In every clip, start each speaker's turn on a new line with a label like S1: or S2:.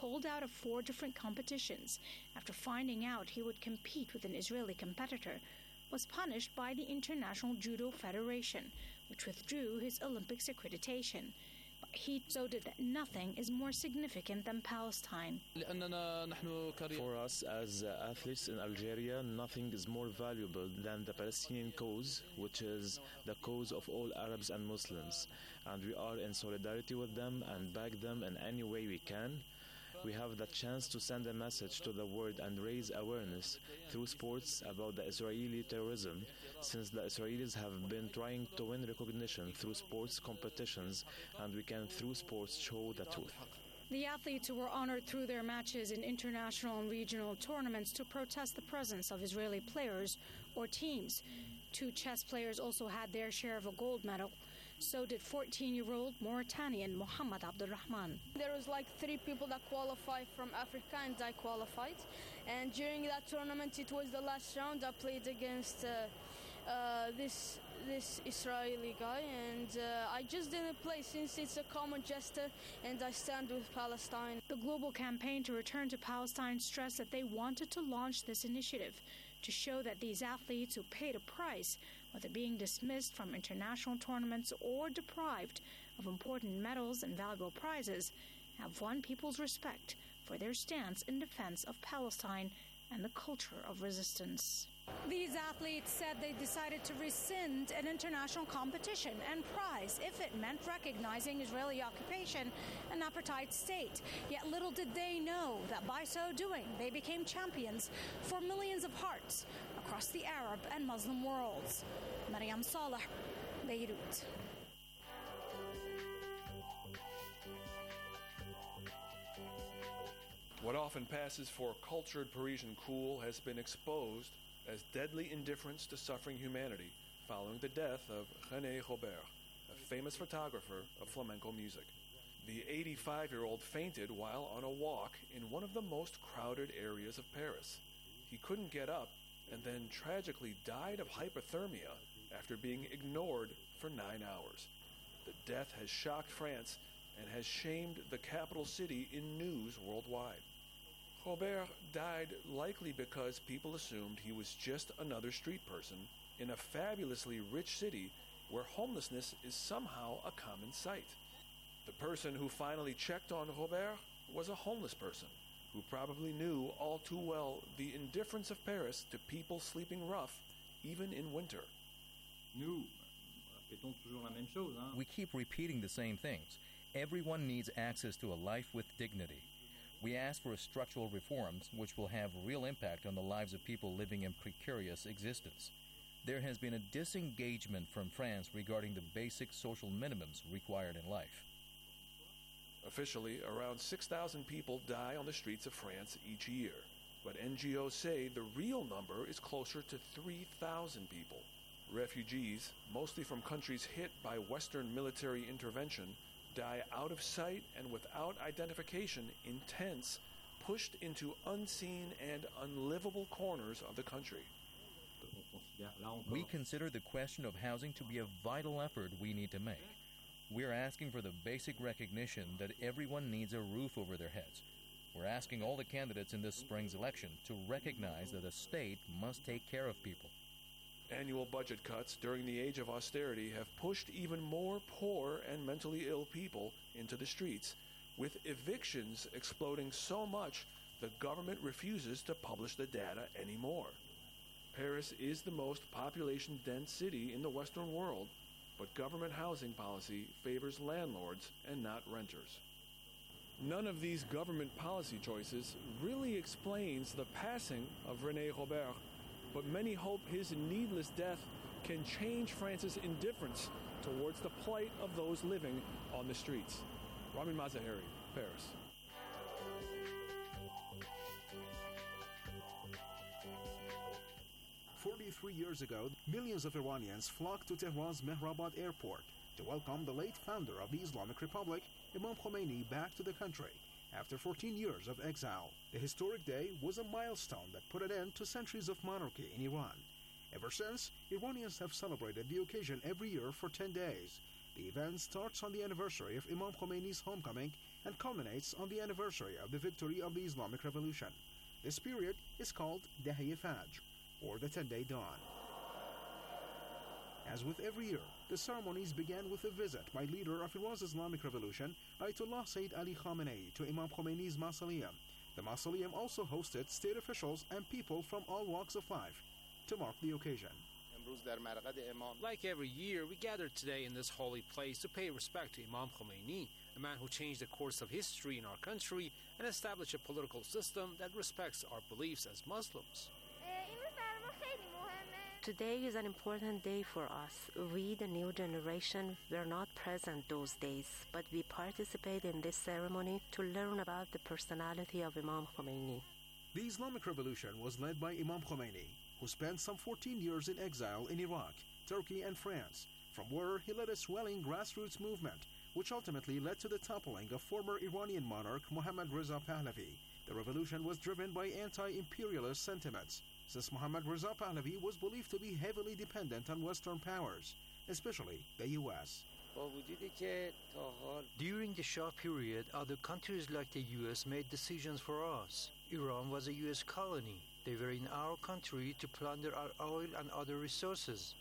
S1: pulled out of 4 different competitions after finding out he would compete with an Israeli competitor, was punished by the International Judo Federation, which withdrew his Olympics accreditation. But he noted that nothing is more significant than Palestine.
S2: For us as athletes in Algeria, nothing is more valuable than the Palestinian cause, which is the cause of all Arabs and Muslims. And we are in solidarity with them and back them in any way we can. We have the chance to send a message to the world and raise awareness through sports about the Israeli terrorism, since the Israelis have been trying to win recognition through sports competitions, and we can, through sports, show the truth.
S1: The athletes who were honored through their matches in international and regional tournaments to protest the presence of Israeli players or teams. 2 chess players also had their share of a gold medal. So did 14-year-old Mauritanian Mohamed Abdulrahman.
S3: There was like 3 people that qualified from Africa, and I qualified. And during that tournament, it was the last round. I played against this Israeli guy, and I just didn't play since it's a common gesture, and I stand with Palestine.
S1: The global campaign to return to Palestine stressed that they wanted to launch this initiative to show that these athletes who paid a price, whether being dismissed from international tournaments or deprived of important medals and valuable prizes, have won people's respect for their stance in defense of Palestine and the culture of resistance. These athletes said they decided to rescind an international competition and prize if it meant recognizing Israeli occupation and apartheid state. Yet little did they know that by so doing, they became champions for millions of hearts across the Arab and Muslim worlds. Mariam Saleh, Beirut.
S4: What often passes for cultured Parisian cool has been exposed as deadly indifference to suffering humanity following the death of René Robert, a famous photographer of flamenco music. The 85-year-old fainted while on a walk in one of the most crowded areas of Paris. He couldn't get up and then tragically died of hypothermia after being ignored for 9 hours. The death has shocked France and has shamed the capital city in news worldwide. Robert died likely because people assumed he was just another street person in a fabulously rich city where homelessness is somehow a common sight. The person who finally checked on Robert was a homeless person who probably knew all too well the indifference of Paris to people sleeping rough, even in winter.
S5: We keep repeating the same things. Everyone needs access to a life with dignity. We ask for structural reforms which will have real impact on the lives of people living in precarious existence. There has been a disengagement from France regarding the basic social minimums required in life.
S4: Officially, around 6,000 people die on the streets of France each year, but NGOs say the real number is closer to 3,000 people. Refugees, mostly from countries hit by Western military intervention, die out of sight and without identification in tents pushed into unseen and unlivable corners of the country.
S5: We consider the question of housing to be a vital effort we need to make. We're asking for the basic recognition that everyone needs a roof over their heads. We're asking all the candidates in this spring's election to recognize that a state must take care of people.
S4: Annual budget cuts during the age of austerity have pushed even more poor and mentally ill people into the streets, with evictions exploding so much the government refuses to publish the data anymore. Paris is the most population-dense city in the Western world, but government housing policy favors landlords and not renters. None of these government policy choices really explains the passing of René Robert, but many hope his needless death can change France's indifference towards the plight of those living on the streets. Ramin Mazaheri, Paris.
S6: "43 years ago, millions of Iranians flocked to Tehran's Mehrabad airport to welcome the late founder of the Islamic Republic, Imam Khomeini, back to the country after 14 years of exile. The historic day was a milestone that put an end to centuries of monarchy in Iran. Ever since, Iranians have celebrated the occasion every year for 10 days. The event starts on the anniversary of Imam Khomeini's homecoming and culminates on the anniversary of the victory of the Islamic Revolution. This period is called Dahiya Fajr, or the 10-day dawn. As with every year, the ceremonies began with a visit by leader of Iran's Islamic Revolution, Ayatollah Sayyid Ali Khamenei, to Imam Khomeini's mausoleum. The mausoleum also hosted state officials and people from all walks of life to mark the occasion.
S7: Like every year, we gather today in this holy place to pay respect to Imam Khomeini, a man who changed the course of history in our country and established a political system that respects our beliefs as Muslims.
S8: Today is an important day for us. We, the new generation, were not present those days, but we participate in this ceremony to learn about the personality of Imam Khomeini.
S6: The Islamic Revolution was led by Imam Khomeini, who spent some 14 years in exile in Iraq, Turkey, and France, from where he led a swelling grassroots movement, which ultimately led to the toppling of former Iranian monarch Mohammad Reza Pahlavi. The revolution was driven by anti-imperialist sentiments, since Mohammad Reza Pahlavi was believed to be heavily dependent on Western powers, especially the U.S.
S9: During the Shah period, other countries like the U.S. made decisions for us. Iran was a U.S. colony. They were in our country to plunder our oil and other resources.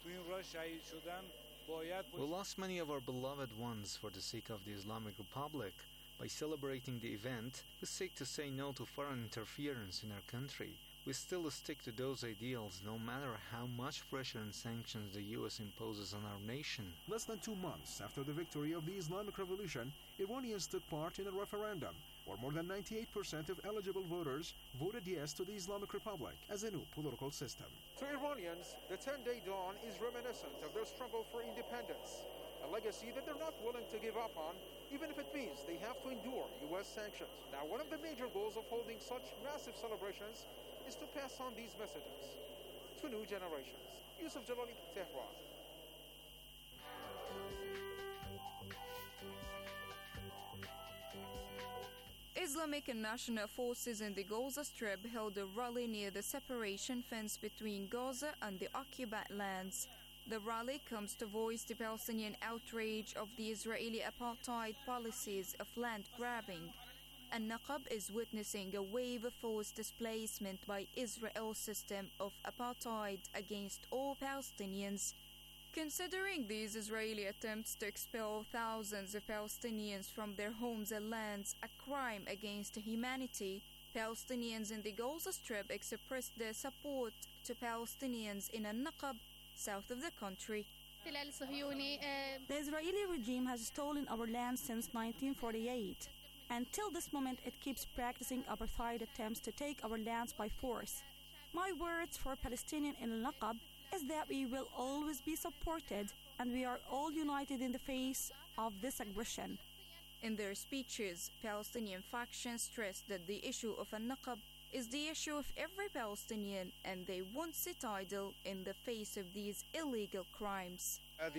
S10: We lost many of our beloved ones for the sake of the Islamic Republic. By celebrating the event, we seek to say no to foreign interference in our country. We still stick to those ideals no matter how much pressure and sanctions the U.S. imposes on our nation.
S6: Less than 2 months after the victory of the Islamic Revolution, Iranians took part in a referendum where more than 98% of eligible voters voted yes to the Islamic Republic as a new political system. To Iranians, the 10-day dawn is reminiscent of their struggle for independence, a legacy that they're not willing to give up on, even if it means they have to endure U.S. sanctions. Now, one of the major goals of holding such massive celebrations is to pass on these messages to new generations. Yusuf Jalali, Tehran.
S11: Islamic and national forces in the Gaza Strip held a rally near the separation fence between Gaza and the occupied lands. The rally comes to voice the Palestinian outrage of the Israeli apartheid policies of land grabbing. An-Naqab is witnessing a wave of forced displacement by Israel's system of apartheid against all Palestinians. Considering these Israeli attempts to expel thousands of Palestinians from their homes and lands a crime against humanity, Palestinians in the Gaza Strip expressed their support to Palestinians in An-Naqab, south of the country.
S12: The Israeli regime has stolen our land since 1948. Until this moment, it keeps practicing apartheid attempts to take our lands by force. My words for Palestinians in Al-Naqab is that we will always be supported and we are all united in the face of this aggression.
S11: In their speeches, Palestinian factions stressed that the issue of An-Naqab is the issue of every Palestinian and they won't sit idle in the face of these illegal crimes.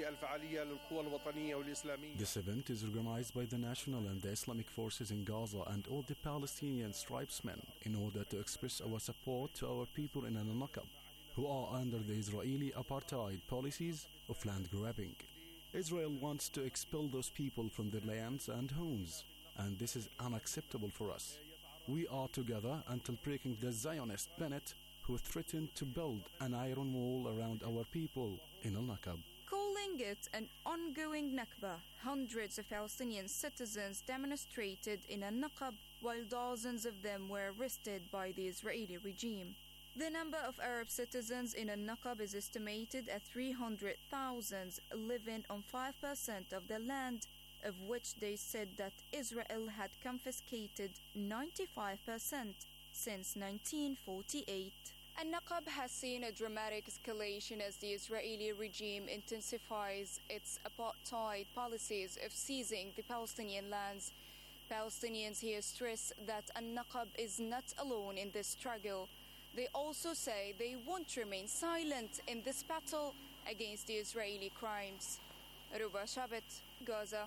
S13: This event is organized by the national and the Islamic forces in Gaza and all the Palestinian tribesmen in order to express our support to our people in Al-Naqab, who are under the Israeli apartheid policies of land grabbing. Israel wants to expel those people from their lands and homes, and this is unacceptable for us. We are together until breaking the Zionist Bennett, who threatened to build an iron wall around our people in Al-Naqab.
S11: Calling it an ongoing Nakba, hundreds of Palestinian citizens demonstrated in Al-Naqab while dozens of them were arrested by the Israeli regime. The number of Arab citizens in Al-Naqab is estimated at 300,000 living on 5% of the land, of which they said that Israel had confiscated 95% since 1948. Al-Naqab has seen a dramatic escalation as the Israeli regime intensifies its apartheid policies of seizing the Palestinian lands. Palestinians here stress that Al-Naqab is not alone in this struggle. They also say they won't remain silent in this battle against the Israeli crimes. Ruba Shabbat, Gaza.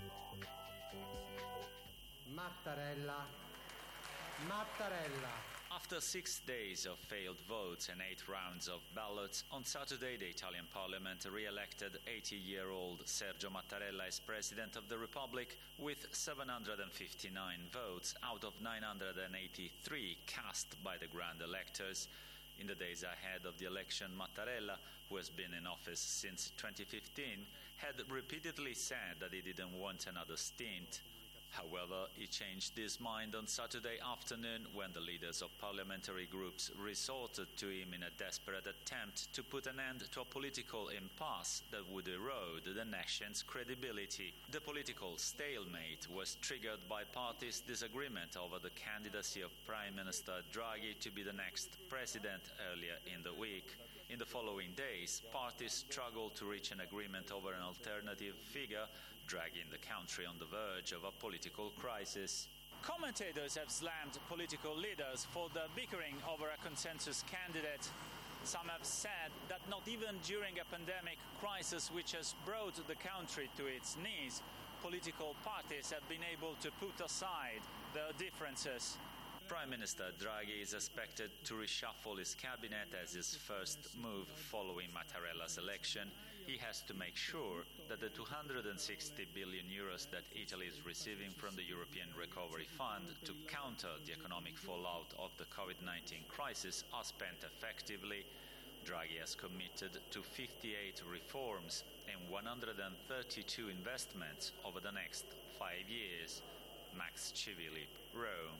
S14: Mattarella. After 6 days of failed votes and 8 rounds of ballots, on Saturday the Italian Parliament re-elected 80-year-old Sergio Mattarella as President of the Republic with 759 votes out of 983 cast by the Grand Electors. In the days ahead of the election, Mattarella, who has been in office since 2015, had repeatedly said that he didn't want another stint. However, he changed his mind on Saturday afternoon when the leaders of parliamentary groups resorted to him in a desperate attempt to put an end to a political impasse that would erode the nation's credibility. The political stalemate was triggered by parties' disagreement over the candidacy of Prime Minister Draghi to be the next president earlier in the week. In the following days, parties struggled to reach an agreement over an alternative figure, dragging the country on the verge of a political crisis. Commentators have slammed political leaders for the bickering over a consensus candidate. Some have said that not even during a pandemic crisis which has brought the country to its knees, political parties have been able to put aside their differences. Prime Minister Draghi is expected to reshuffle his cabinet as his first move following Mattarella's election. He has to make sure that the 260 billion euros that Italy is receiving from the European Recovery Fund to counter the economic fallout of the COVID-19 crisis are spent effectively. Draghi has committed to 58 reforms and 132 investments over the next 5 years. Max Civilli, Rome.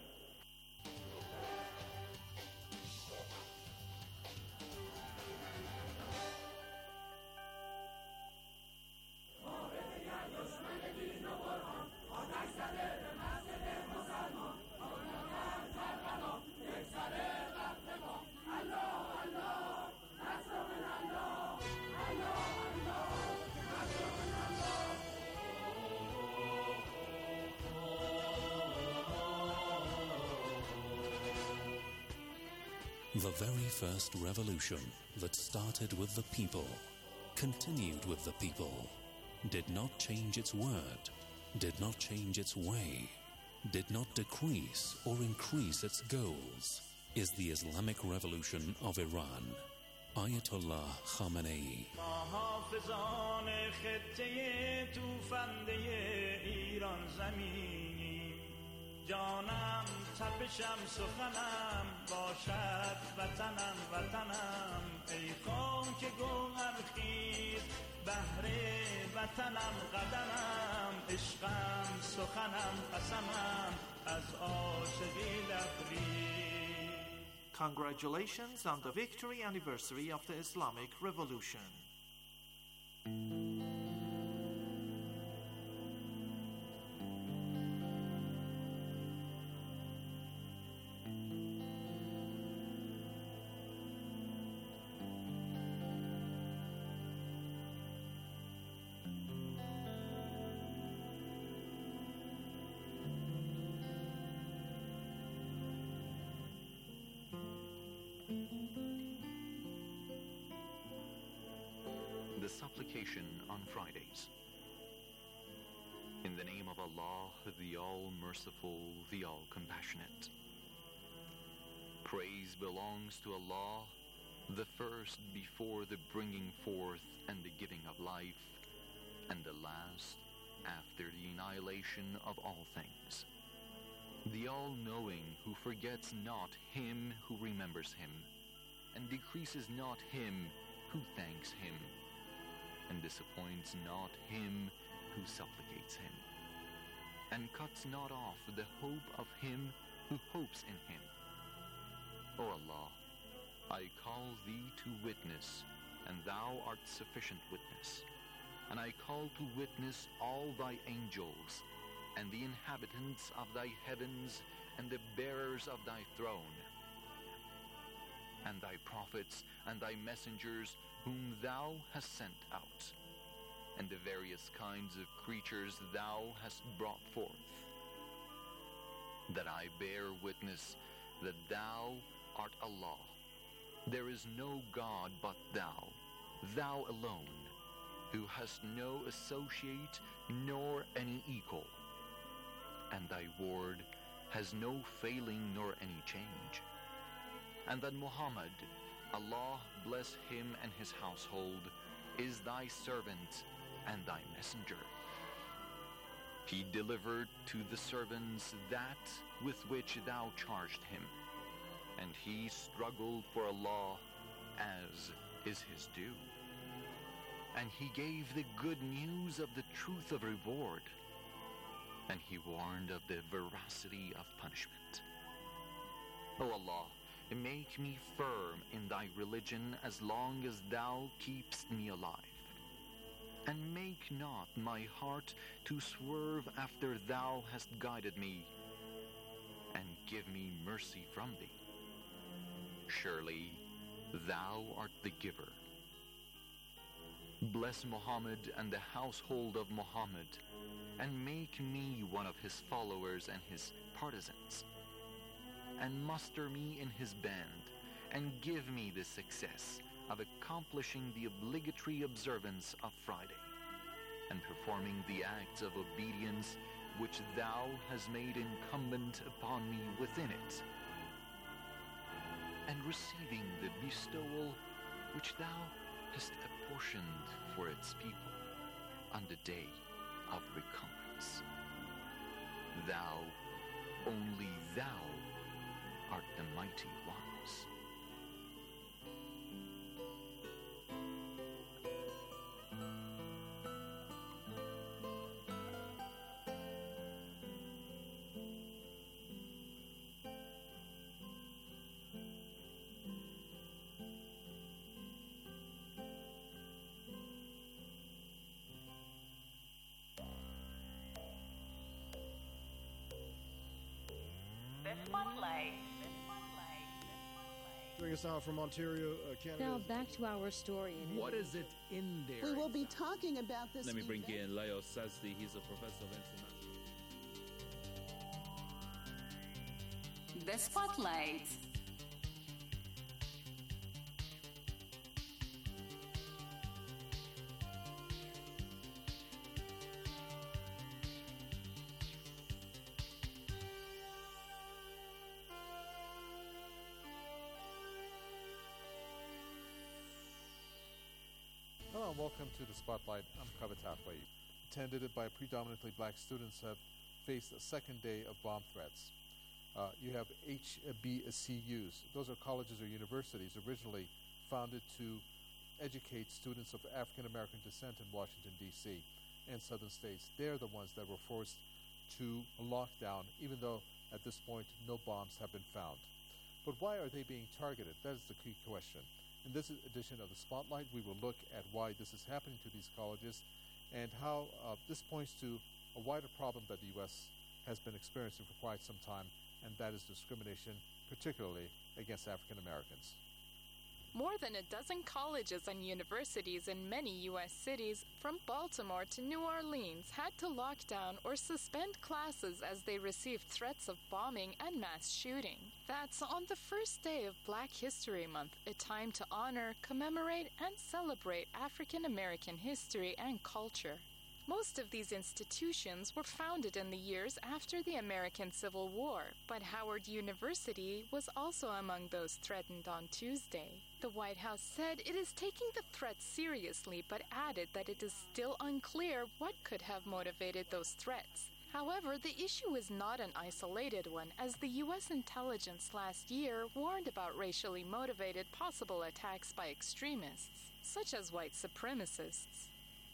S15: The very first revolution that started with the people, continued with the people, did not change its word, did not change its way, did not decrease or increase its goals, is the Islamic Revolution of Iran. Ayatollah Khamenei.
S16: جانم تپشم سخنم باشد وطنم وطنم ای خاک گوهر خیز بهر وطنم قدمم عشقم سخنم قسمم از عاشقی لبریز.
S17: Congratulations on the victory anniversary of the Islamic Revolution.
S18: The supplication on Fridays. In the name of Allah, the All-Merciful, the All-Compassionate. Praise belongs to Allah, the first before the bringing forth and the giving of life, and the last after the annihilation of all things. The All-Knowing who forgets not him who remembers him, and decreases not him who thanks him, and disappoints not him who supplicates him, and cuts not off the hope of him who hopes in him. O Allah, I call thee to witness, and thou art sufficient witness, and I call to witness all thy angels, and the inhabitants of thy heavens, and the bearers of thy throne, and thy prophets and thy messengers whom thou hast sent out, and the various kinds of creatures thou hast brought forth, that I bear witness that thou art Allah. There is no God but thou, thou alone, who hast no associate nor any equal, and thy word has no failing nor any change. and that Muhammad, Allah bless him and his household, is thy servant and thy messenger. He delivered to the servants that with which thou charged him, and he struggled for Allah as is his due. And he gave the good news of the truth of reward, and he warned of the veracity of punishment. O Allah, make me firm in thy religion as long as thou keepst me alive, and make not my heart to swerve after thou hast guided me, and give me mercy from thee. Surely thou art the giver. Bless Muhammad and the household of Muhammad, and make me one of his followers and his partisans, and muster me in his band, and give me the success of accomplishing the obligatory observance of Friday, and performing the acts of obedience which thou hast made incumbent upon me within it, and receiving the bestowal which thou hast apportioned for its people on the day of recompense. Thou, only thou, art the mighty wise.
S19: Joining us now from Ontario, Canada.
S20: Now back to our story.
S21: What is it in there?
S22: We will be talking about this.
S21: Let me bring in Leo Sazdi. He's a professor of international.
S23: The Spotlight.
S24: Hello and welcome to the Spotlight. I'm Kabatafai. Attended by predominantly black students have faced a second day of bomb threats. You have HBCUs. Those are colleges or universities originally founded to educate students of African American descent in Washington, D.C. and southern states. They're the ones that were forced to lock down, even though at this point no bombs have been found. But why are they being targeted? That is the key question. In this edition of the Spotlight, we will look at why this is happening to these colleges and how this points to a wider problem that the U.S. has been experiencing for quite some time, and that is discrimination, particularly against African Americans.
S25: More than a dozen colleges and universities in many U.S. cities, from Baltimore to New Orleans, had to lock down or suspend classes as they received threats of bombing and mass shooting. That's on the first day of Black History Month, a time to honor, commemorate, and celebrate African American history and culture. Most of these institutions were founded in the years after the American Civil War, but Howard University was also among those threatened on Tuesday. The White House said it is taking the threat seriously, but added that it is still unclear what could have motivated those threats. However, the issue is not an isolated one, as the U.S. intelligence last year warned about racially motivated possible attacks by extremists, such as white supremacists.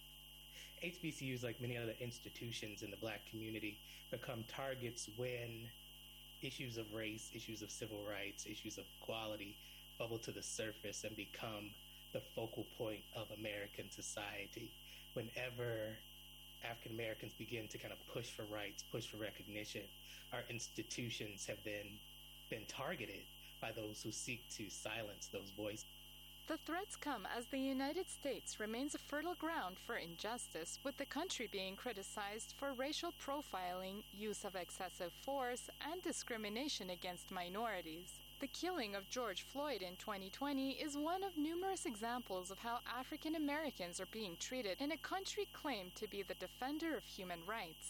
S26: HBCUs, like many other institutions in the black community, become targets when issues of race, issues of civil rights, issues of equality bubble to the surface and become the focal point of American society. Whenever African Americans begin to kind of push for rights, push for recognition, our institutions have then been targeted by those who seek to silence those voices.
S25: The threats come as the United States remains a fertile ground for injustice, with the country being criticized for racial profiling, use of excessive force, and discrimination against minorities. The killing of George Floyd in 2020 is one of numerous examples of how African Americans are being treated in a country claimed to be the defender of human rights.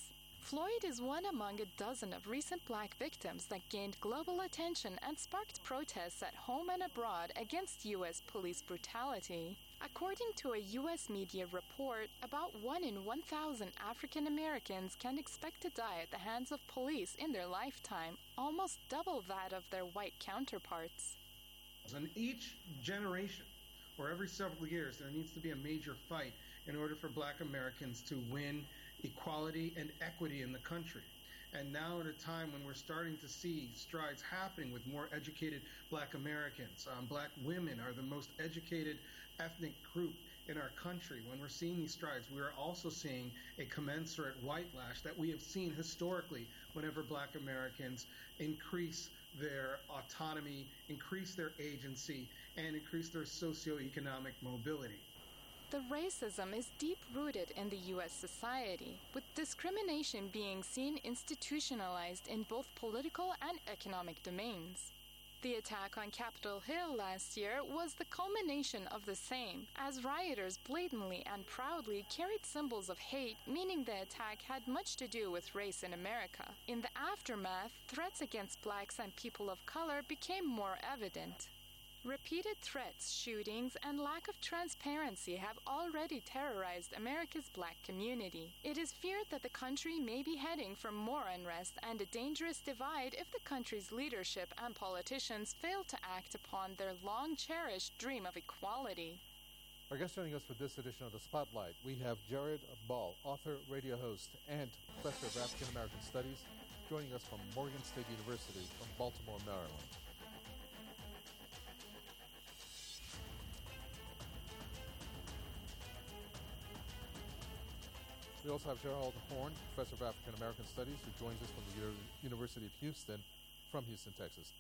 S25: Floyd is one among a dozen of recent black victims that gained global attention and sparked protests at home and abroad against U.S. police brutality. According to a U.S. media report, about 1 in 1,000 African Americans can expect to die at the hands of police in their lifetime, almost double that of their white counterparts.
S1: In each generation, or every several years, there needs to be a major fight in order for black Americans to win equality and equity in the country. And now at a time when we're starting to see strides happening with more educated black Americans, black women are the most educated ethnic group in our country. When we're seeing these strides, we are also seeing a commensurate whitelash that we have seen historically whenever black Americans increase their autonomy, increase their agency, and increase their socioeconomic mobility.
S25: The racism is deep-rooted in the U.S. society, with discrimination being seen institutionalized in both political and economic domains. The attack on Capitol Hill last year was the culmination of the same, as rioters blatantly and proudly carried symbols of hate, meaning the attack had much to do with race in America. In the aftermath, threats against blacks and people of color became more evident. Repeated threats, shootings, and lack of transparency have already terrorized America's black community. It is feared that the country may be heading for more unrest and a dangerous divide if the country's leadership and politicians fail to act upon their long-cherished dream of equality.
S24: Our guest joining us for this edition of The Spotlight, we have Jared Ball, author, radio host, and professor of African American Studies, joining us from Morgan State University from Baltimore, Maryland. We also have Gerald Horne, professor of African American Studies, who joins us from the University of Houston, from Houston, Texas.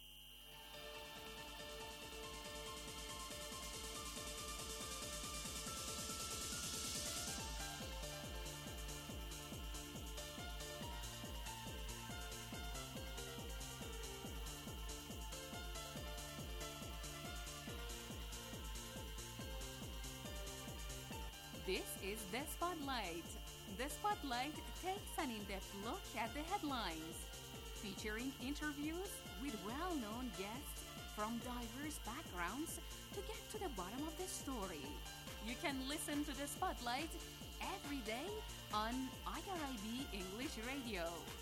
S2: This is The Spotlight. The Spotlight takes an in-depth look at the headlines, featuring interviews with well-known guests from diverse backgrounds to get to the bottom of the story. You can listen to The Spotlight every day on IRIB English Radio.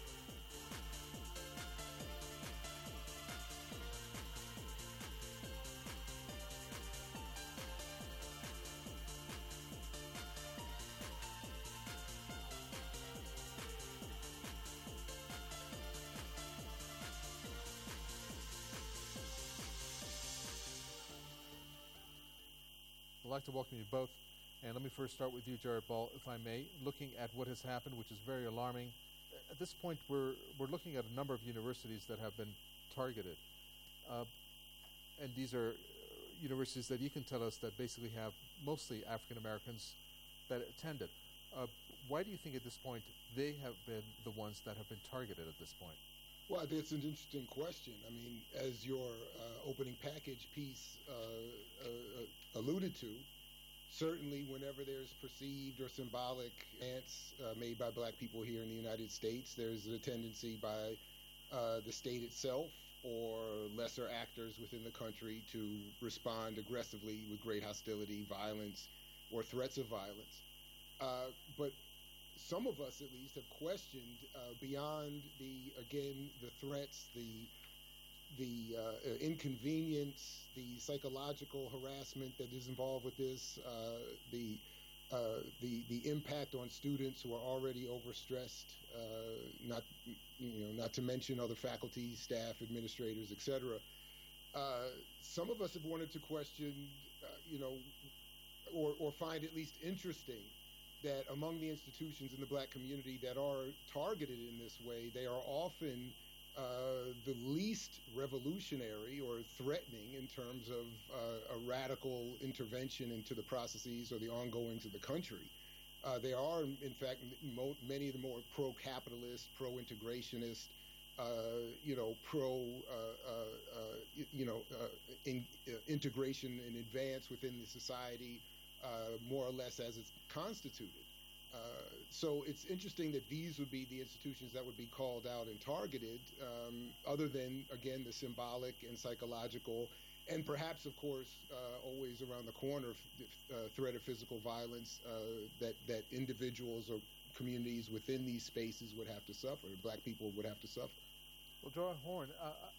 S24: I'd like to welcome you both, and let me first start with you, Jared Ball, if I may. Looking at what has happened, which is very alarming, at this point we're looking at a number of universities that have been targeted, and these are universities that you can tell us that basically have mostly African Americans that attended. Why do you think at this point they have been the ones that have been targeted at this point?
S3: Well, I think it's an interesting question. I mean, as your opening package piece alluded to, certainly whenever there's perceived or symbolic advance made by black people here in the United States, there's a tendency by the state itself or lesser actors within the country to respond aggressively with great hostility, violence, or threats of violence. But some of us, at least, have questioned beyond the threats, the inconvenience, the psychological harassment that is involved with this, the impact on students who are already overstressed, not to mention other faculty, staff, administrators, etc. Some of us have wanted to question, or find at least interesting, that among the institutions in the black community that are targeted in this way, they are often the least revolutionary or threatening in terms of a radical intervention into the processes or the ongoings of the country. They are, in fact, many of the more pro-capitalist, pro-integrationist, integration and advance within the society, more or less as it's constituted. So it's interesting that these would be the institutions that would be called out and targeted, other than, again, the symbolic and psychological, and perhaps, of course, always around the corner, threat of physical violence that individuals or communities within these spaces would have to suffer, Black people would have to suffer.
S24: Well, Gerald Horne,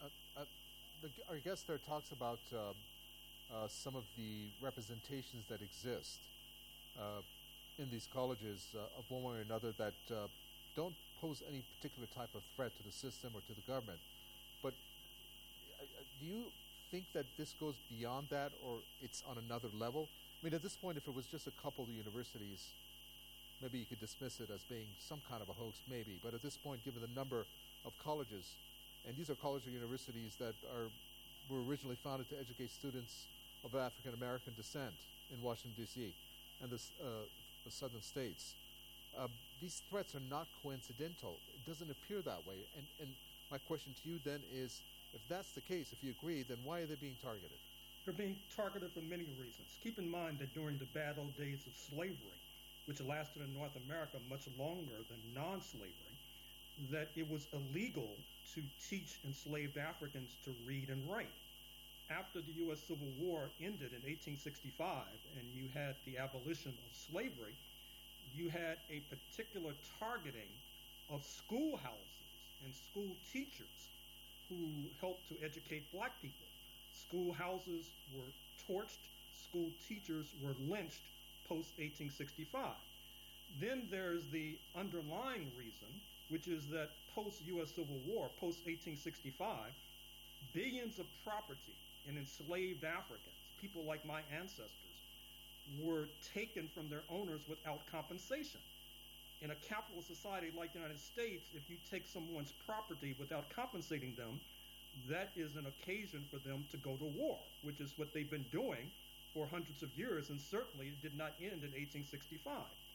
S24: our guest there talks about some of the representations that exist in these colleges of one way or another that don't pose any particular type of threat to the system or to the government. But do you think that this goes beyond that, or it's on another level? I mean, at this point, if it was just a couple of universities, maybe you could dismiss it as being some kind of a hoax, maybe. But at this point, given the number of colleges, and these are colleges or universities that were originally founded to educate students of African American descent in Washington, D.C., and the southern states. These threats are not coincidental. It doesn't appear that way. And my question to you then is, if that's the case, if you agree, then why are they being targeted?
S4: They're being targeted for many reasons. Keep in mind that during the bad old days of slavery, which lasted in North America much longer than non-slavery, that it was illegal to teach enslaved Africans to read and write. After the U.S. Civil War ended in 1865 and you had the abolition of slavery, you had a particular targeting of schoolhouses and school teachers who helped to educate Black people. Schoolhouses were torched, school teachers were lynched post-1865. Then there's the underlying reason, which is that post-U.S. Civil War, post-1865, billions of property in enslaved Africans, people like my ancestors, were taken from their owners without compensation. In a capitalist society like the United States, if you take someone's property without compensating them, that is an occasion for them to go to war, which is what they've been doing for hundreds of years, and certainly it did not end in 1865.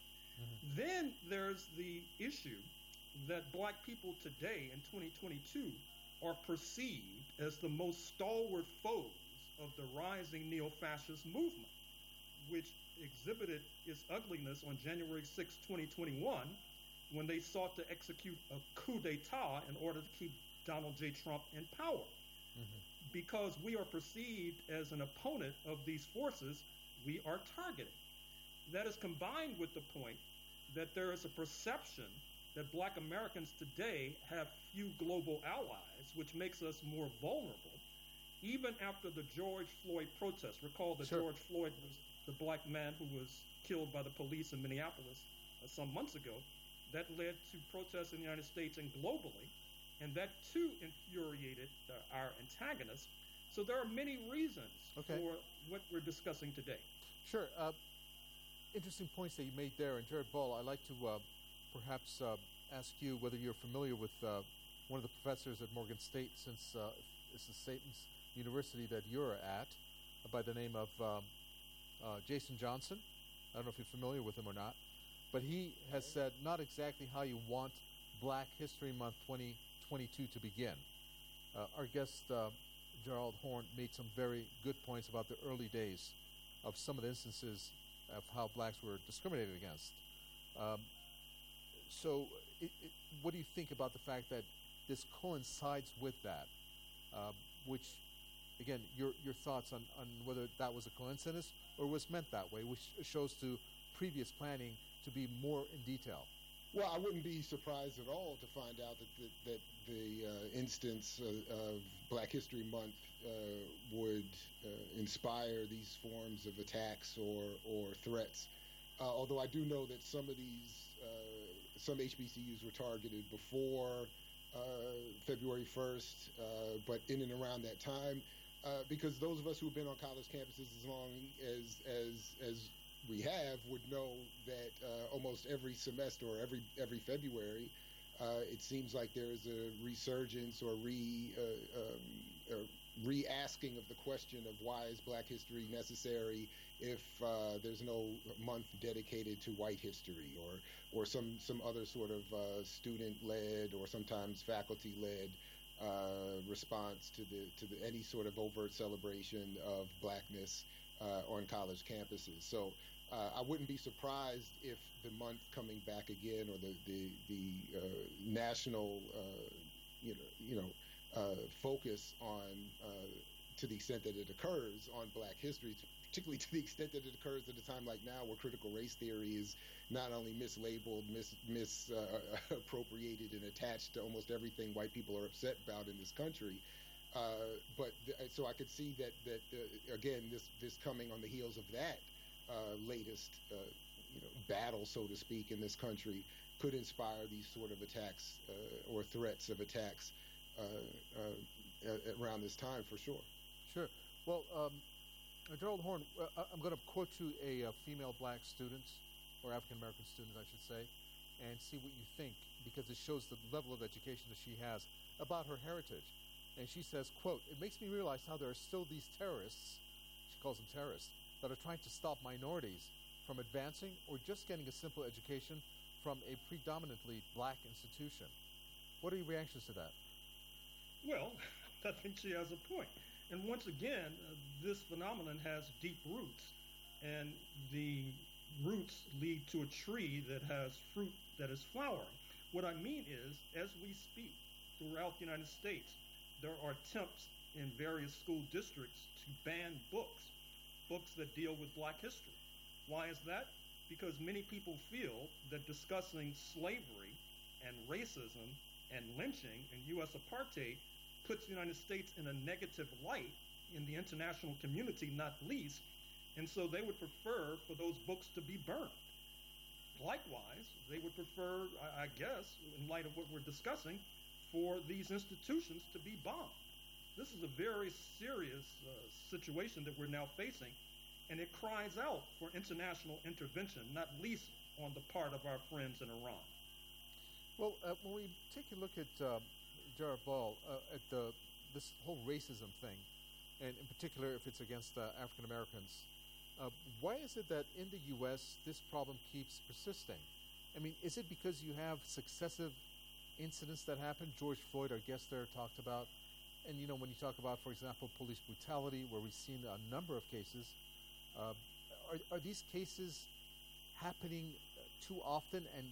S4: Then there's the issue that Black people today in 2022 are perceived as the most stalwart foes of the rising neo-fascist movement, which exhibited its ugliness on January 6, 2021, when they sought to execute a coup d'etat in order to keep Donald J. Trump in power. Because we are perceived as an opponent of these forces, we are targeted. That is combined with the point that there is a perception that Black Americans today have few global allies, which makes us more vulnerable. Even after the George Floyd protests, recall that George Floyd was the Black man who was killed by the police in Minneapolis some months ago. That led to protests in the United States and globally, and that too infuriated our antagonists. So there are many reasons for what we're discussing today.
S24: Sure. Interesting points that you made there. And Jared Ball, I'd like to perhaps ask you whether you're familiar with one of the professors at Morgan State, since it's the State University that you're at, by the name of Jason Johnson. I don't know if you're familiar with him or not, but he has said not exactly how you want Black History Month 2022 to begin. Our guest, Gerald Horne, made some very good points about the early days of some of the instances of how Blacks were discriminated against. So what do you think about the fact that this coincides with that, which, again, your thoughts on whether that was a coincidence or was meant that way, which shows to previous planning to be more in detail?
S3: Well, I wouldn't be surprised at all to find out that the instance of Black History Month would inspire these forms of attacks or threats. Although I do know that some of these, some HBCUs were targeted before February 1st, but in and around that time, because those of us who've been on college campuses as long as we have would know that almost every semester or every February, it seems like there is a resurgence or re-asking of the question of why is Black history necessary if there's no month dedicated to white history or some other sort of student-led or sometimes faculty-led response to the any sort of overt celebration of Blackness on college campuses. So I wouldn't be surprised if the month coming back again, or the national focus on, to the extent that it occurs, on Black history, particularly to the extent that it occurs at a time like now, where critical race theory is not only mislabeled, misappropriated, and attached to almost everything white people are upset about in this country. So I could see that again, this coming on the heels of that latest battle, so to speak, in this country, could inspire these sort of attacks or threats of attacks around this time, for sure.
S24: Sure. Well, Gerald Horne, I'm going to quote you a female Black student, or African American student, I should say, and see what you think, because it shows the level of education that she has about her heritage. And she says, quote, "It makes me realize how there are still these terrorists," she calls them terrorists, "that are trying to stop minorities from advancing or just getting a simple education from a predominantly Black institution." What are your reactions to that?
S4: Well, I think she has a point. And once again, this phenomenon has deep roots, and the roots lead to a tree that has fruit that is flowering. What I mean is, as we speak throughout the United States, there are attempts in various school districts to ban books that deal with Black history. Why is that? Because many people feel that discussing slavery and racism and lynching and U.S. apartheid puts the United States in a negative light in the international community, not least, and so they would prefer for those books to be burned. Likewise, they would prefer, I guess, in light of what we're discussing, for these institutions to be bombed. This is a very serious situation that we're now facing, and it cries out for international intervention, not least on the part of our friends in Iran.
S24: Well, when we take a look at Jared Ball, at this whole racism thing, and in particular if it's against African Americans, why is it that in the U.S. this problem keeps persisting? I mean, is it because you have successive incidents that happen? George Floyd, our guest there, talked about. And, when you talk about, for example, police brutality, where we've seen a number of cases, are these cases happening too often and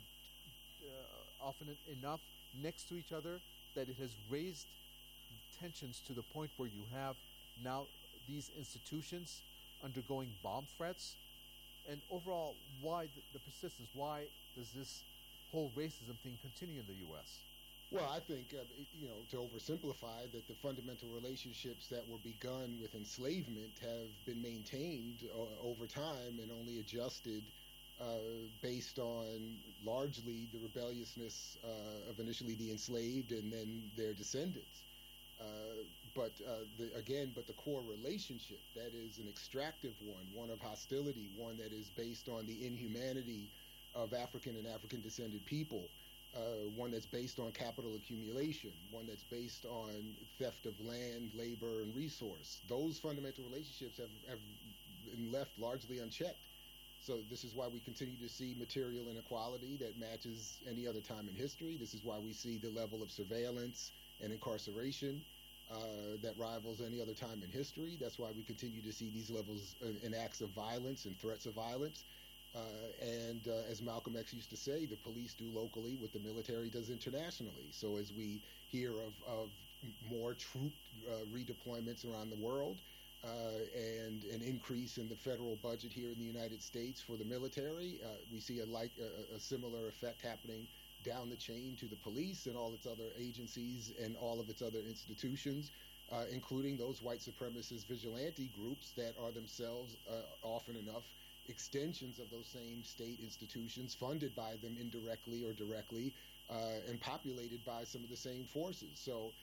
S24: often enough next to each other that it has raised tensions to the point where you have now these institutions undergoing bomb threats? And overall, why the persistence? Why does this whole racism thing continue in the U.S.?
S3: Well, I think, to oversimplify, that the fundamental relationships that were begun with enslavement have been maintained over time and only adjusted based on largely the rebelliousness of initially the enslaved and then their descendants. But the core relationship, that is an extractive one of hostility, one that is based on the inhumanity of African and African-descended people, one that's based on capital accumulation, one that's based on theft of land, labor, and resource. Those fundamental relationships have been left largely unchecked. So this is why we continue to see material inequality that matches any other time in history. This is why we see the level of surveillance and incarceration that rivals any other time in history. That's why we continue to see these levels in acts of violence and threats of violence. And as Malcolm X used to say, the police do locally what the military does internationally. So as we hear of more troop redeployments around the world and an increase in the federal budget here in the United States for the military, we see a similar effect happening down the chain to the police and all its other agencies and all of its other institutions, including those white supremacist vigilante groups that are themselves often enough extensions of those same state institutions, funded by them indirectly or directly, and populated by some of the same forces. So,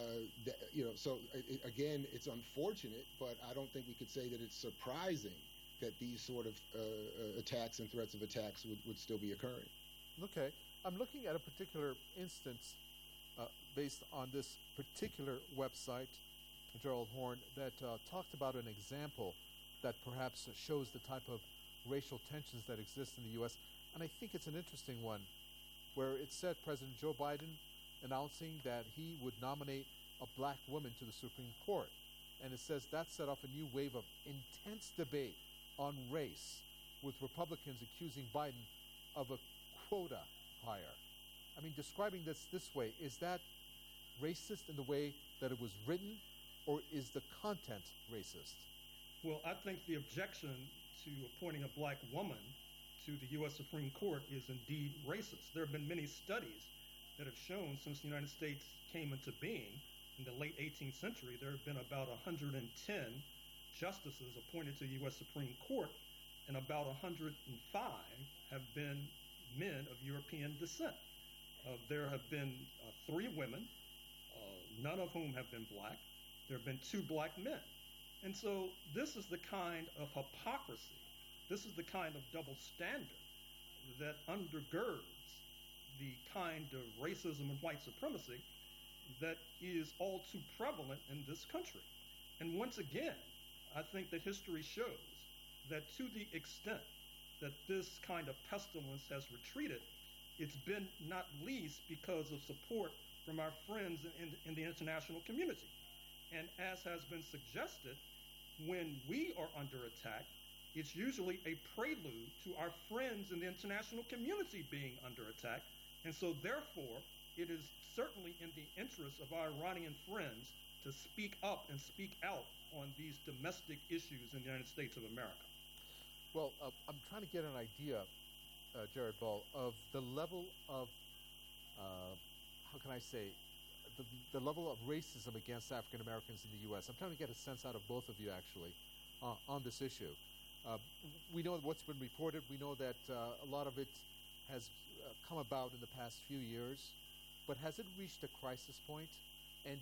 S3: again, it's unfortunate, but I don't think we could say that it's surprising that these sort of attacks and threats of attacks would still be occurring.
S24: Okay. I'm looking at a particular instance based on this particular website, Gerald Horne, that talked about an example that perhaps shows the type of racial tensions that exist in the U.S. And I think it's an interesting one, where it said President Joe Biden announcing that he would nominate a black woman to the Supreme Court. And it says that set off a new wave of intense debate on race with Republicans accusing Biden of a quota hire. I mean, describing this way, is that racist in the way that it was written, or is the content racist?
S4: Well, I think the objection to appointing a black woman to the U.S. Supreme Court is indeed racist. There have been many studies that have shown since the United States came into being in the late 18th century, there have been about 110 justices appointed to the U.S. Supreme Court, and about 105 have been men of European descent. There have been 3 women, none of whom have been black. There have been 2 black men. And so this is the kind of hypocrisy, this is the kind of double standard that undergirds the kind of racism and white supremacy that is all too prevalent in this country. And once again, I think that history shows that to the extent that this kind of pestilence has retreated, it's been not least because of support from our friends in the international community. And as has been suggested, when we are under attack, it's usually a prelude to our friends in the international community being under attack. And so therefore, it is certainly in the interest of our Iranian friends to speak up and speak out on these domestic issues in the United States of America.
S24: Well, I'm trying to get an idea, Jared Ball, of the level of, how can I say, the level of racism against African Americans in the U.S. I'm trying to get a sense out of both of you, actually, on this issue. We know what's been reported. We know that a lot of it has come about in the past few years, but has it reached a crisis point? And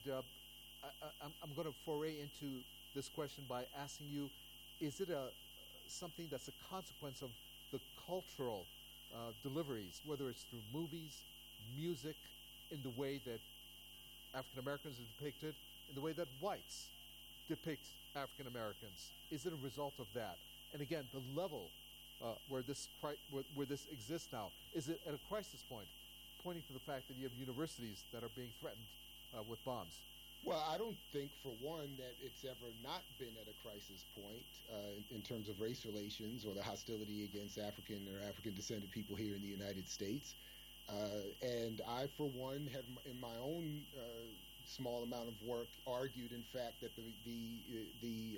S24: I'm going to foray into this question by asking you, is it something that's a consequence of the cultural deliveries, whether it's through movies, music, in the way that African Americans are depicted, in the way that whites depict African Americans? Is it a result of that? And again, the level where this exists now, is it at a crisis point, pointing to the fact that you have universities that are being threatened with bombs?
S3: Well, I don't think, for one, that it's ever not been at a crisis point in terms of race relations or the hostility against African or African-descended people here in the United States. And I, for one, have in my own small amount of work argued, in fact, that the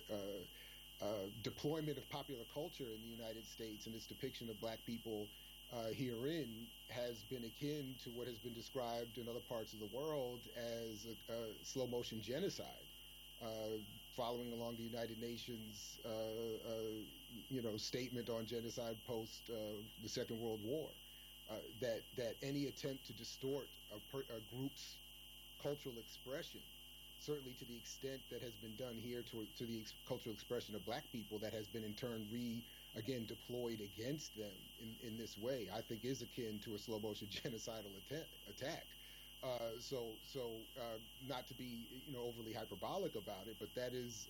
S3: deployment of popular culture in the United States and its depiction of black people herein has been akin to what has been described in other parts of the world as a slow-motion genocide, following along the United Nations statement on genocide post the Second World War. That any attempt to distort a group's cultural expression, certainly to the extent that has been done here to the cultural expression of black people, that has been in turn deployed against them in this way, I think is akin to a slow motion genocidal attack. So not to be overly hyperbolic about it, but that is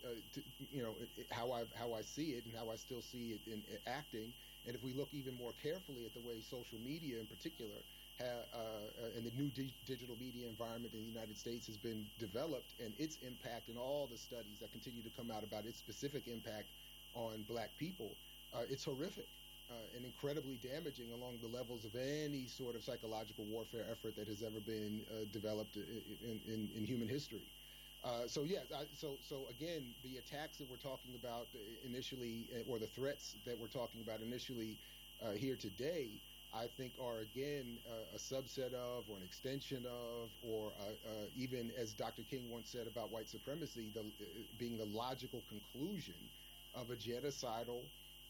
S3: how I see it and how I still see it in acting. And if we look even more carefully at the way social media in particular and the new digital media environment in the United States has been developed, and its impact and all the studies that continue to come out about its specific impact on black people, it's horrific and incredibly damaging along the levels of any sort of psychological warfare effort that has ever been developed in human history. So again, the attacks that we're talking about initially, or the threats that we're talking about initially here today, I think are again a subset of, or an extension of, or even, as Dr. King once said about white supremacy, being the logical conclusion of a genocidal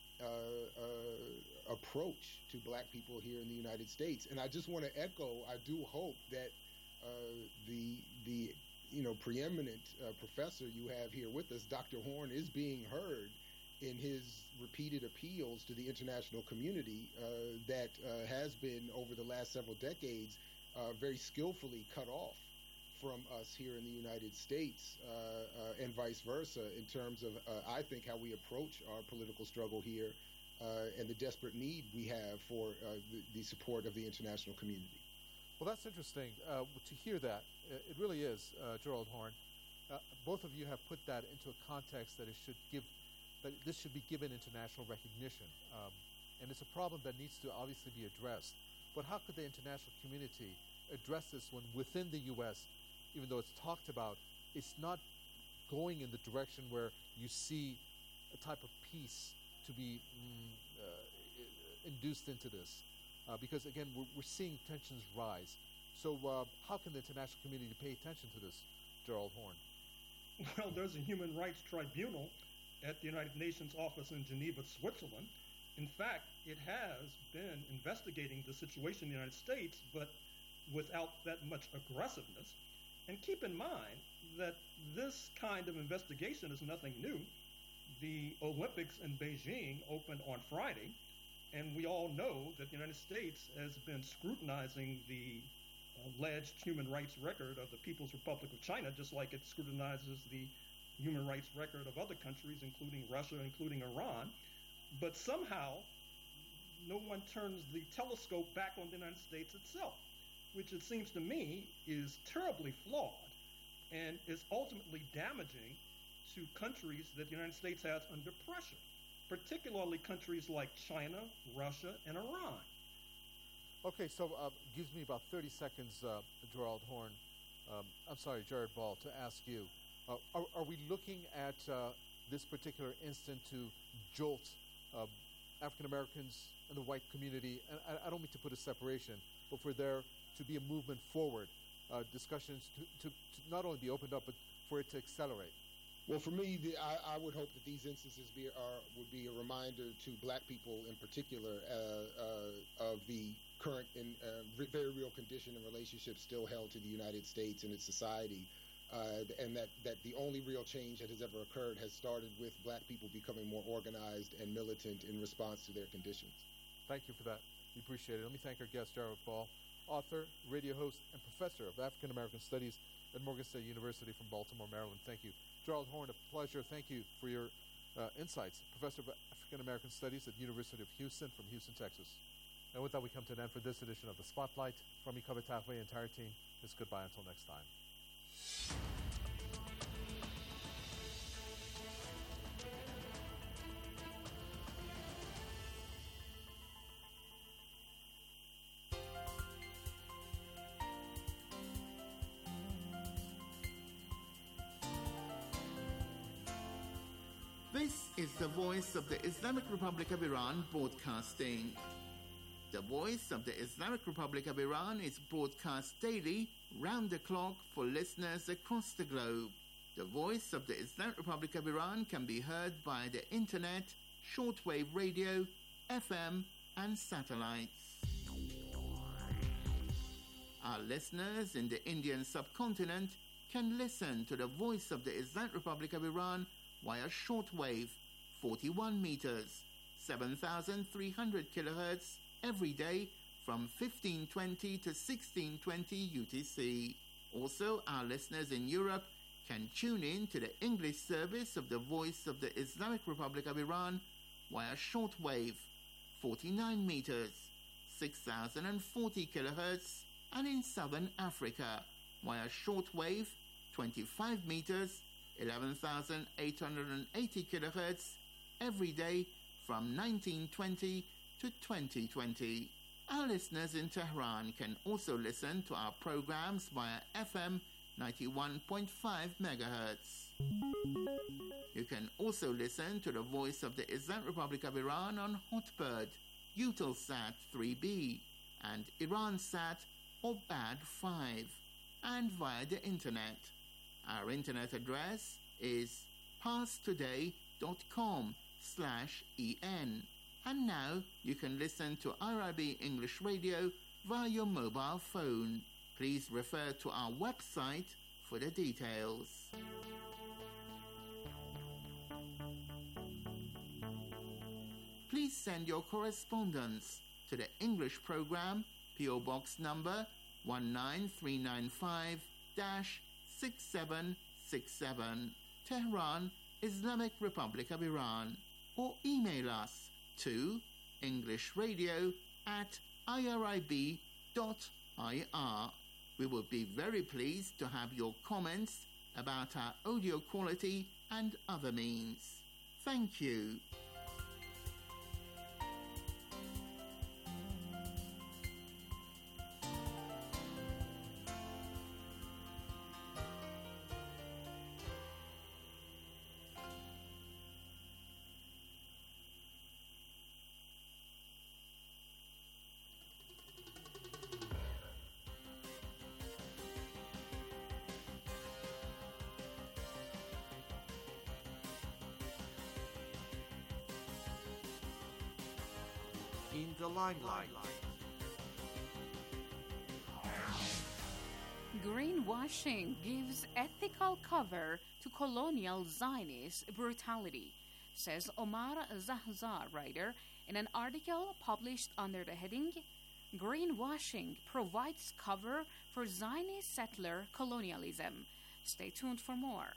S3: approach to black people here in the United States. And I just want to echo, I do hope that the preeminent professor you have here with us, Dr. Horne, is being heard in his repeated appeals to the international community that has been, over the last several decades, very skillfully cut off from us here in the United States and vice versa, in terms of, I think, how we approach our political struggle here and the desperate need we have for the support of the international community.
S24: Well, that's interesting to hear that. It really is, Gerald Horne. Both of you have put that into a context that it should give that this should be given international recognition. And it's a problem that needs to obviously be addressed. But how could the international community address this when within the U.S., even though it's talked about, it's not going in the direction where you see a type of peace to be induced into this? Because, again, we're seeing tensions rise. So how can the international community pay attention to this, Gerald Horne?
S4: Well, there's a human rights tribunal at the United Nations office in Geneva, Switzerland. In fact, it has been investigating the situation in the United States, but without that much aggressiveness. And keep in mind that this kind of investigation is nothing new. The Olympics in Beijing opened on Friday, and we all know that the United States has been scrutinizing the alleged human rights record of the People's Republic of China, just like it scrutinizes the human rights record of other countries, including Russia, including Iran. But somehow, no one turns the telescope back on the United States itself, which it seems to me is terribly flawed and is ultimately damaging to countries that the United States has under pressure, particularly countries like China, Russia, and Iran.
S24: Okay, so gives me about 30 seconds, Gerald Horne. Jared Ball, to ask you, are we looking at this particular instant to jolt African Americans and the white community? And I don't mean to put a separation, but for there to be a movement forward, discussions to not only be opened up, but for it to accelerate?
S3: Well, for me, I would hope that these instances would be a reminder to black people in particular of the current and very real condition and relationship still held to the United States and its society, and that the only real change that has ever occurred has started with black people becoming more organized and militant in response to their conditions.
S24: Thank you for that. We appreciate it. Let me thank our guest, Gerald Ball, author, radio host, and professor of African American Studies at Morgan State University from Baltimore, Maryland. Thank you. Gerald Horne, a pleasure. Thank you for your insights. Professor of African American Studies at University of Houston from Houston, Texas. And with that, we come to an end for this edition of The Spotlight. From me, Kaveh Tafway, and entire team, it's goodbye until next time.
S5: This is the voice of the Islamic Republic of Iran broadcasting. The voice of the Islamic Republic of Iran is broadcast daily, round the clock, for listeners across the globe. The voice of the Islamic Republic of Iran can be heard via the internet, shortwave radio, FM, and satellites. Our listeners in the Indian subcontinent can listen to the voice of the Islamic Republic of Iran via shortwave, 41 meters, 7,300 kilohertz, every day from 1520 to 1620 UTC. Also, our listeners in Europe can tune in to the English service of the Voice of the Islamic Republic of Iran via shortwave, 49 meters, 6,040 kilohertz, and in Southern Africa via shortwave, 25 meters, 11,880 kilohertz, every day from 1920 to 2020. Our listeners in Tehran can also listen to our programs via FM 91.5 megahertz. You can also listen to the Voice of the Islamic Republic of Iran on Hotbird, Eutelsat 3B, and Iransat or BAD 5, and via the internet. Our internet address is parstoday.com/en. And now you can listen to IRIB English Radio via your mobile phone. Please refer to our website for the details. Please send your correspondence to the English program, PO Box number 19395-6767, Tehran, Islamic Republic of Iran, or email us to englishradio@irib.ir. We would be very pleased to have your comments about our audio quality and other means. Thank you.
S17: In the limelight.
S2: Greenwashing gives ethical cover to colonial Zionist brutality, says Omar Zahzar, writer, in an article published under the heading Greenwashing Provides Cover for Zionist Settler Colonialism. Stay tuned for more.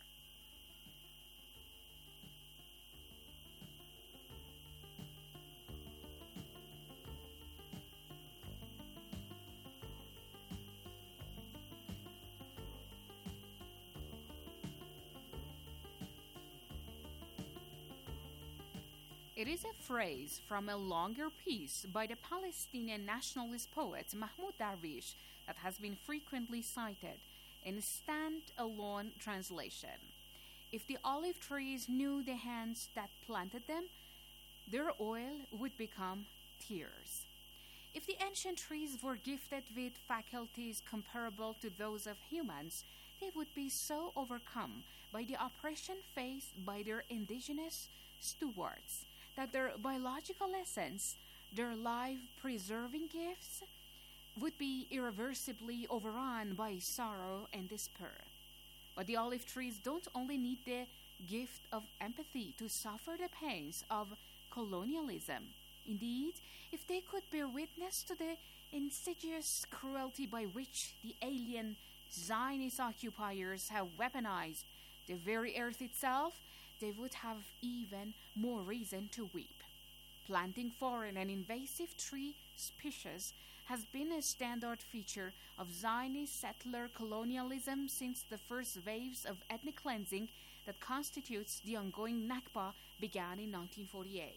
S2: It is a phrase from a longer piece by the Palestinian nationalist poet Mahmoud Darwish that has been frequently cited in stand-alone translation. If the olive trees knew the hands that planted them, their oil would become tears. If the ancient trees were gifted with faculties comparable to those of humans, they would be so overcome by the oppression faced by their indigenous stewards that their biological essence, their life-preserving gifts, would be irreversibly overrun by sorrow and despair. But the olive trees don't only need the gift of empathy to suffer the pains of colonialism. Indeed, if they could bear witness to the insidious cruelty by which the alien Zionist occupiers have weaponized the very earth itself, they would have even more reason to weep. Planting foreign and invasive tree species has been a standard feature of Zionist settler colonialism since the first waves of ethnic cleansing that constitutes the ongoing Nakba began in 1948.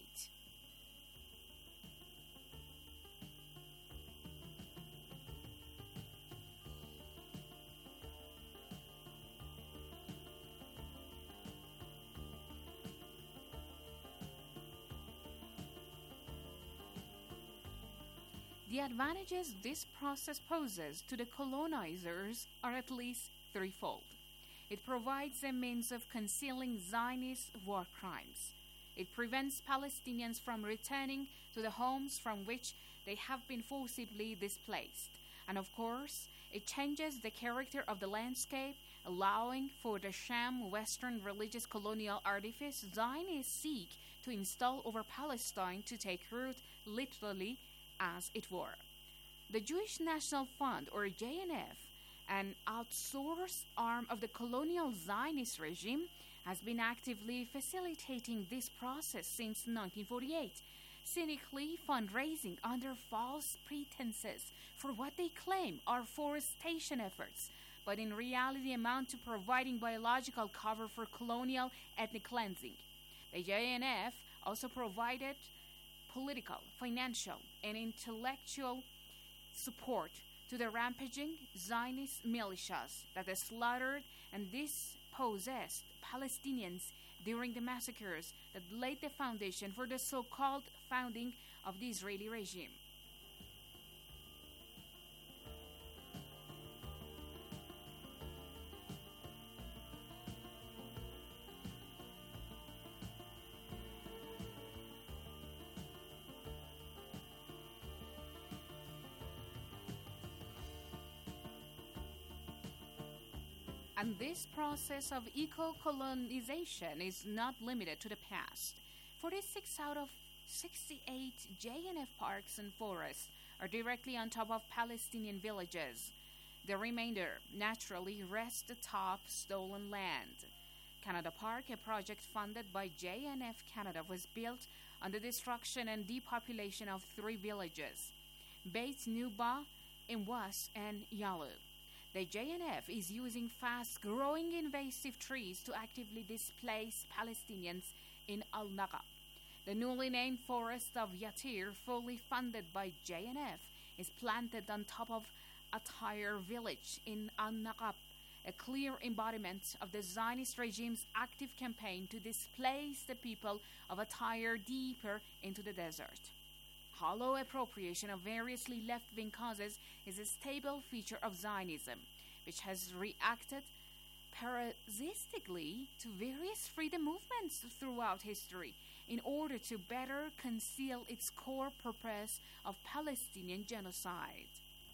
S2: The advantages this process poses to the colonizers are at least threefold. It provides a means of concealing Zionist war crimes. It prevents Palestinians from returning to the homes from which they have been forcibly displaced. And of course, it changes the character of the landscape, allowing for the sham Western religious colonial artifice Zionists seek to install over Palestine to take root literally as it were. The Jewish National Fund, or JNF, an outsourced arm of the colonial Zionist regime, has been actively facilitating this process since 1948, cynically fundraising under false pretenses for what they claim are forestation efforts, but in reality amount to providing biological cover for colonial ethnic cleansing. The JNF also provided political, financial, and intellectual support to the rampaging Zionist militias that slaughtered and dispossessed Palestinians during the massacres that laid the foundation for the so-called founding of the Israeli regime. And this process of eco-colonization is not limited to the past. 46 out of 68 JNF parks and forests are directly on top of Palestinian villages. The remainder naturally rest atop stolen land. Canada Park, a project funded by JNF Canada, was built on the destruction and depopulation of 3 villages, Beit Nuba, Imwas, and Yalu. The JNF is using fast-growing invasive trees to actively displace Palestinians in Al-Naqab. The newly named forest of Yatir, fully funded by JNF, is planted on top of Atayr village in Al-Naqab, a clear embodiment of the Zionist regime's active campaign to displace the people of Atayr deeper into the desert. Hollow appropriation of variously left-wing causes is a stable feature of Zionism, which has reacted parasitically to various freedom movements throughout history in order to better conceal its core purpose of Palestinian genocide.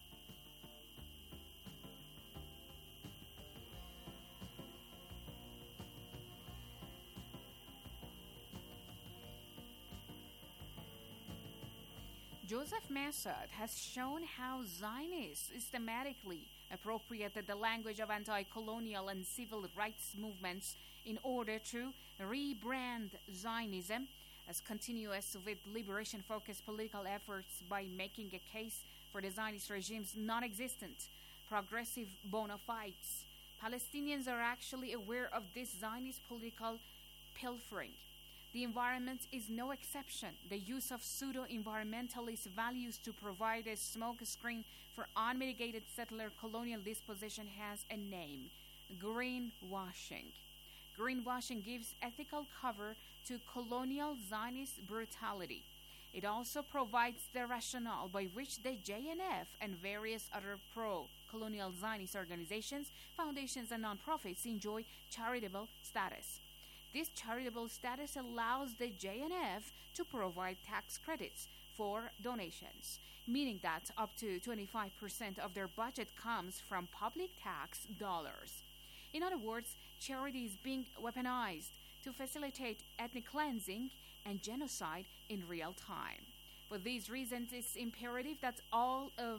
S2: Joseph Massad has shown how Zionists systematically appropriated the language of anti-colonial and civil rights movements in order to rebrand Zionism as continuous with liberation-focused political efforts by making a case for the Zionist regime's non-existent progressive bona fides. Palestinians are actually aware of this Zionist political pilfering. The environment is no exception. The use of pseudo-environmentalist values to provide a smokescreen for unmitigated settler colonial disposition has a name: greenwashing. Greenwashing gives ethical cover to colonial Zionist brutality. It also provides the rationale by which the JNF and various other pro-colonial Zionist organizations, foundations, and nonprofits enjoy charitable status. This charitable status allows the JNF to provide tax credits for donations, meaning that up to 25% of their budget comes from public tax dollars. In other words, charity is being weaponized to facilitate ethnic cleansing and genocide in real time. For these reasons, it's imperative that all of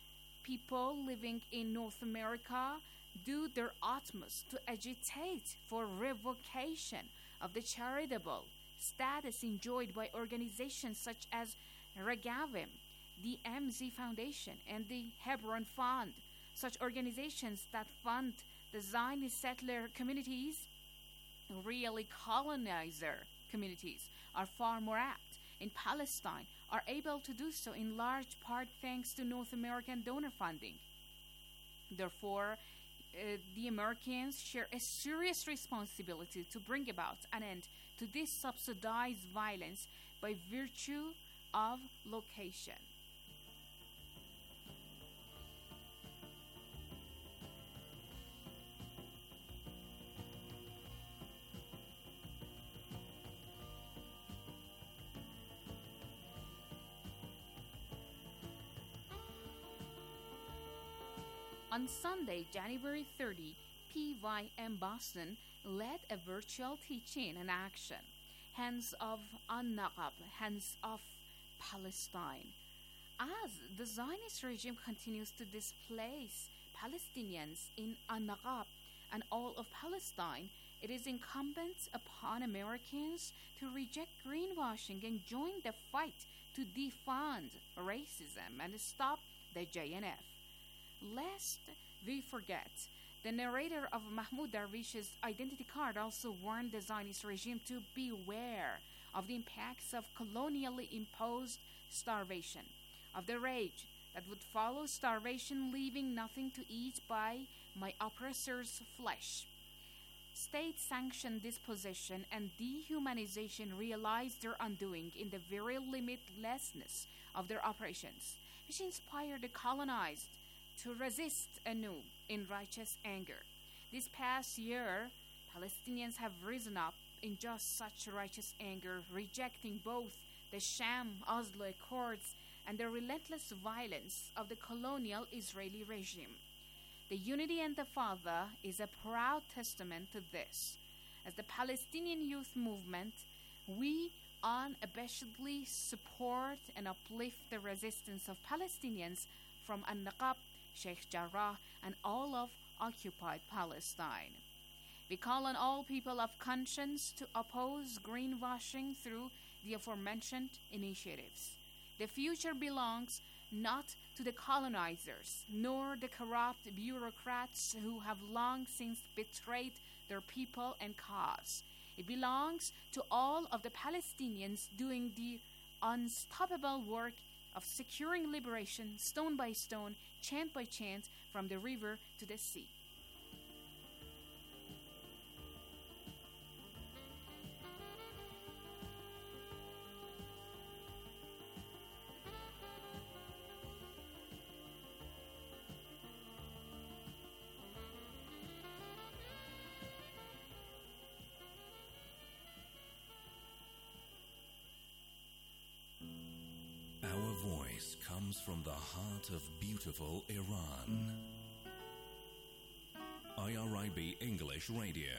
S2: people living in North America do their utmost to agitate for revocation of the charitable status enjoyed by organizations such as Regavim, the MZ Foundation, and the Hebron Fund. Such organizations that fund the Zionist settler communities, really colonizer communities, are far more apt in Palestine, are able to do so in large part thanks to North American donor funding. Therefore, the Americans share a serious responsibility to bring about an end to this subsidized violence by virtue of location. On Sunday, January 30, PYM Boston led a virtual teaching and action, Hands Off Al-Naqab, Hands Off Palestine. As the Zionist regime continues to displace Palestinians in Al-Naqab and all of Palestine, it is incumbent upon Americans to reject greenwashing and join the fight to defund racism and stop the JNF. Lest we forget, the narrator of Mahmoud Darwish's identity card also warned the Zionist regime to beware of the impacts of colonially imposed starvation, of the rage that would follow starvation, leaving nothing to eat by my oppressor's flesh. State-sanctioned dispossession and dehumanization realized their undoing in the very limitlessness of their operations, which inspired the colonized to resist anew in righteous anger. This past year, Palestinians have risen up in just such righteous anger, rejecting both the sham Oslo Accords and the relentless violence of the colonial Israeli regime. The Unity and the Father is a proud testament to this. As the Palestinian Youth Movement, we unabashedly support and uplift the resistance of Palestinians from Al-Naqab, Sheikh Jarrah, and all of occupied Palestine. We call on all people of conscience to oppose greenwashing through the aforementioned initiatives. The future belongs not to the colonizers, nor the corrupt bureaucrats who have long since betrayed their people and cause. It belongs to all of the Palestinians doing the unstoppable work of securing liberation stone by stone, chant by chant, from the river to the sea.
S15: Our voice comes from the heart of beautiful Iran. IRIB English Radio.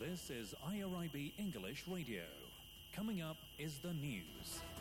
S15: This is IRIB English Radio. Coming up is the news.